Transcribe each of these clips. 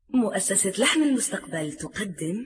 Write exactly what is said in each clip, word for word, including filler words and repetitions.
مؤسسة لحن المستقبل تقدم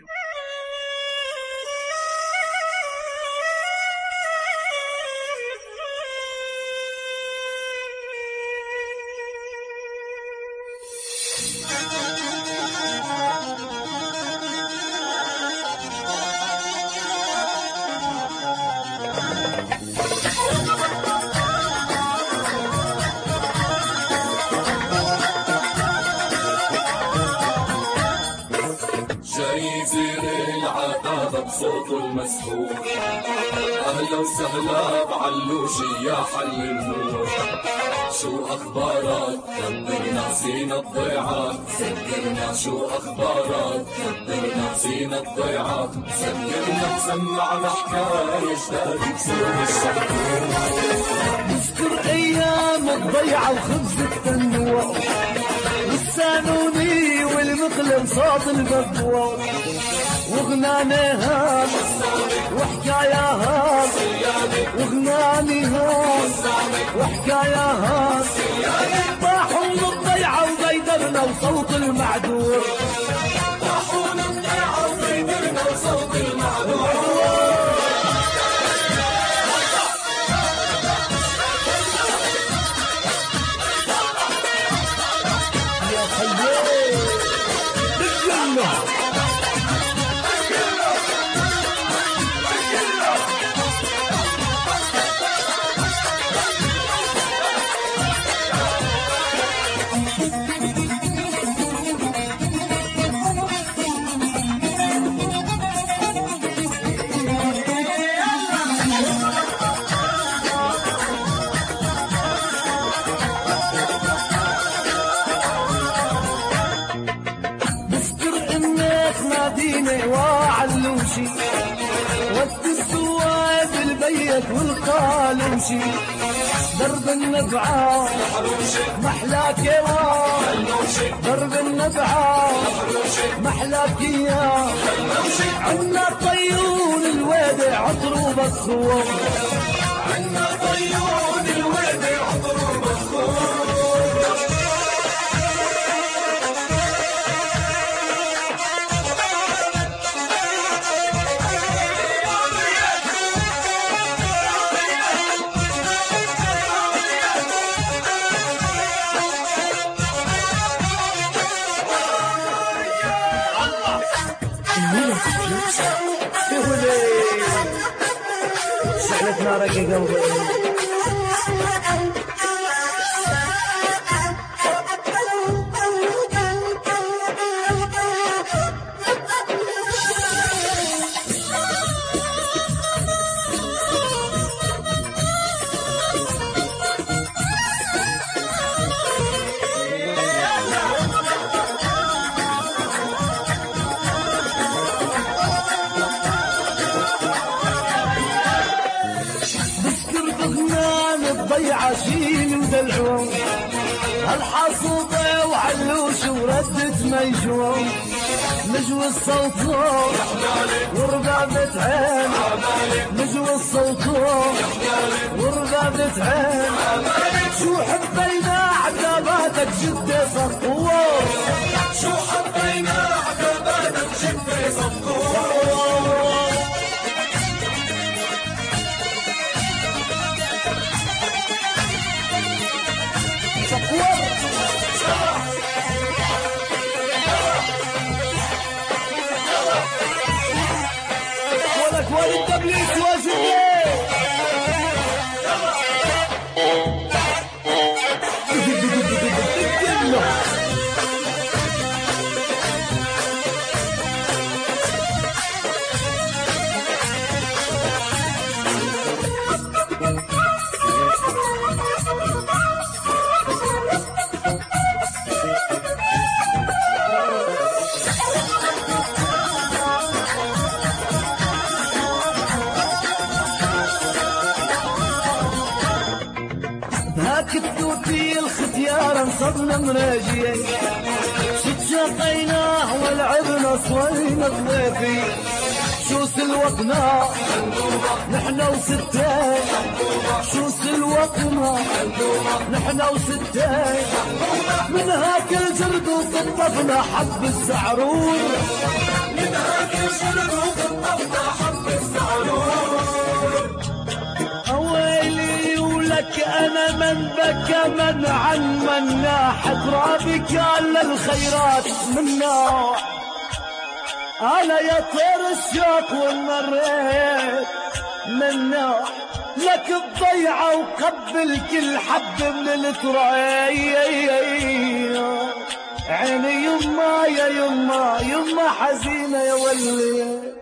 جاي زير العتابة بصوته المسحور، أهلا وسهلا بعلوشي يا حل النور. شو أخبارك؟ خبرنا نسينا الضيعة، سكرنا شو أخبارك؟ خبرنا نسينا الضيعة، سكرنا سمعنا حكاية جداد بسوق الشحطور. نذكر أيام الضيعة وخبز التنوع والسانوني والمقلم صوت البقوة، وغنانيها وحكاياها وغنانيها وحكاياها. طاحوا من الضيعة وبيدرنا وصوت المعدور، طاحوا من الضيعة وبيدرنا وصوت المعدور. وعلوشي وقت السواد البيت والقالوشي، درب النبعة محلاك يا درب النبعة محلاك يا. عنا طيون الويدع عطروب الخوف، عنا طيون الويدع عطروب الخوف. سحلتنا رقي قلبي ضيعة شيل ودلعون، هالحصوبة وعلوش وردت ميجون. نجوى الصوت وربابة عين، نجوى الصوت وربابة عين. شو حبينا عتاباتك جدة صفوة، شو حبينا عتاباتك جدة صفوة. ولك ولد تبليس واجبه التوتي الختيار انصبنا مراجيين، شد شقيناه ولعبنا صوينا ضويفي. شو سلوتنا نحنا وستين، شو سلوتنا نحنا وستين. من هاك الجرد شرد وقطفنا حب الزعرور منها كل شرد وقطفنا حب الزعرور. ويلي ولك انا من بكى من عن مناح ترابك على الخيرات مناح. انا يا طير الشوق والمريت مناح لك الضيعة وقبل كل حب من الترعي. عيني يما يا يما يما حزينة يا ولي